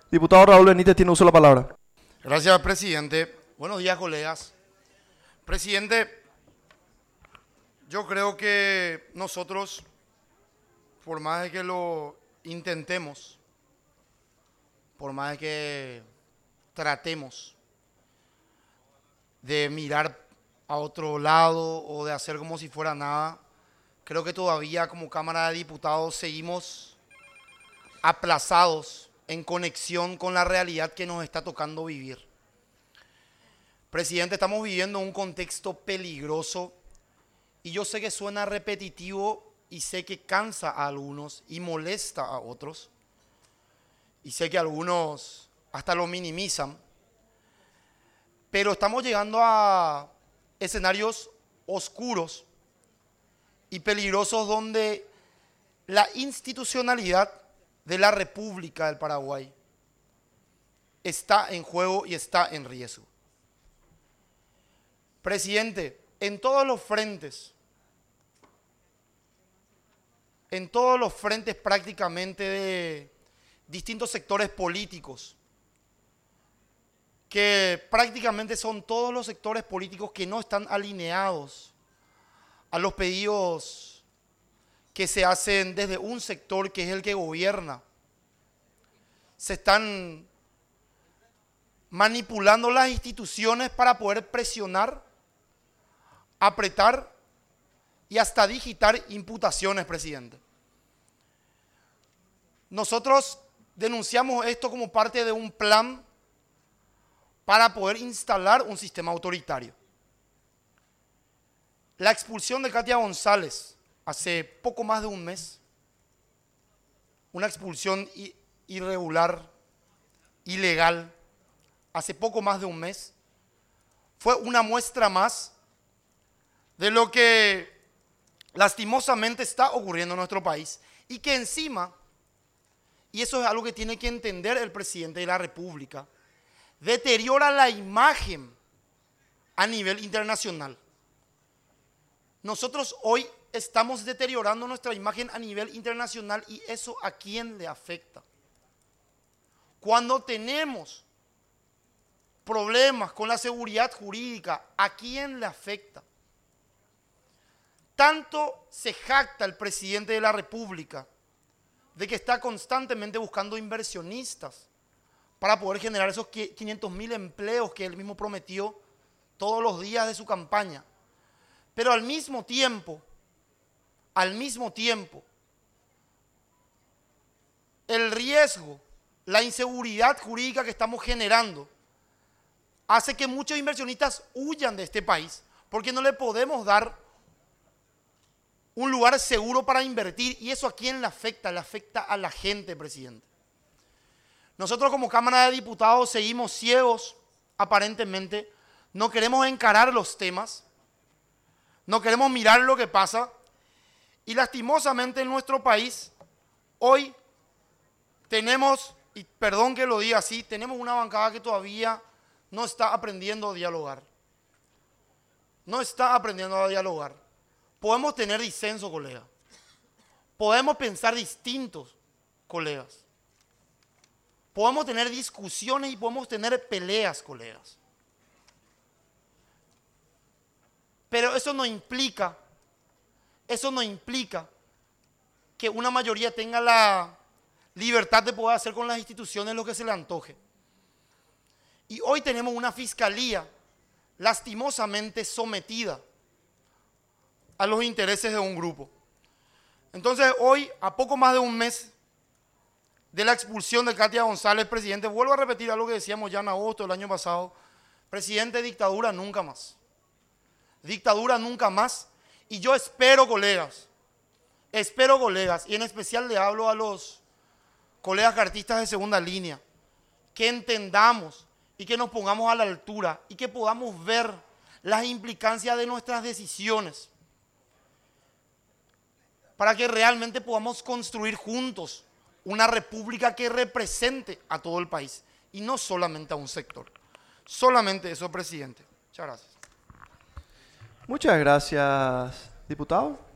Diputado Raúl Benítez tiene uso de la palabra. Gracias, presidente. Buenos días, colegas. Presidente, yo creo que nosotros, por más de que lo intentemos, por más de que tratemos de mirar a otro lado o de hacer como si fuera nada, creo que todavía como Cámara de Diputados seguimos aplazados en conexión con la realidad que nos está tocando vivir. Presidente, estamos viviendo un contexto peligroso y yo sé que suena repetitivo y sé que cansa a algunos y molesta a otros y sé que algunos hasta lo minimizan, pero estamos llegando a escenarios oscuros y peligrosos donde la institucionalidad de la República del Paraguay está en juego y está en riesgo. Presidente, en todos los frentes prácticamente de distintos sectores políticos, que prácticamente son todos los sectores políticos que no están alineados a los pedidos que se hacen desde un sector que es el que gobierna. Se están manipulando las instituciones para poder presionar, apretar y hasta digitar imputaciones, presidente. Nosotros denunciamos esto como parte de un plan para poder instalar un sistema autoritario. La expulsión de Katia González hace poco más de un mes, una expulsión irregular, ilegal, hace poco más de un mes, fue una muestra más de lo que lastimosamente está ocurriendo en nuestro país y que encima, y eso es algo que tiene que entender el presidente de la República, deteriora la imagen a nivel internacional. Nosotros hoy estamos deteriorando nuestra imagen a nivel internacional y eso ¿a quién le afecta? Cuando tenemos problemas con la seguridad jurídica, ¿a quién le afecta? Tanto se jacta el presidente de la República de que está constantemente buscando inversionistas para poder generar esos 500.000 empleos que él mismo prometió todos los días de su campaña. Pero al mismo tiempo, el riesgo, la inseguridad jurídica que estamos generando hace que muchos inversionistas huyan de este país porque no le podemos dar un lugar seguro para invertir. ¿Y eso a quién le afecta? Le afecta a la gente, presidente. Nosotros como Cámara de Diputados seguimos ciegos, aparentemente. No queremos encarar los temas. No queremos mirar lo que pasa. Y lastimosamente en nuestro país, hoy tenemos, y perdón que lo diga así, tenemos una bancada que todavía no está aprendiendo a dialogar. No está aprendiendo a dialogar. Podemos tener disenso, colegas. Podemos pensar distintos, colegas. Podemos tener discusiones y podemos tener peleas, colegas. Pero eso no implica que una mayoría tenga la libertad de poder hacer con las instituciones lo que se le antoje. Y hoy tenemos una fiscalía lastimosamente sometida a los intereses de un grupo. Entonces hoy, a poco más de un mes de la expulsión de Katia González, presidente, vuelvo a repetir algo que decíamos ya en agosto del año pasado, presidente, dictadura nunca más. Dictadura nunca más. Y yo espero, colegas, y en especial le hablo a los colegas cartistas de segunda línea, que entendamos y que nos pongamos a la altura y que podamos ver las implicancias de nuestras decisiones para que realmente podamos construir juntos una república que represente a todo el país y no solamente a un sector. Solamente eso, presidente. Muchas gracias. Muchas gracias, diputado.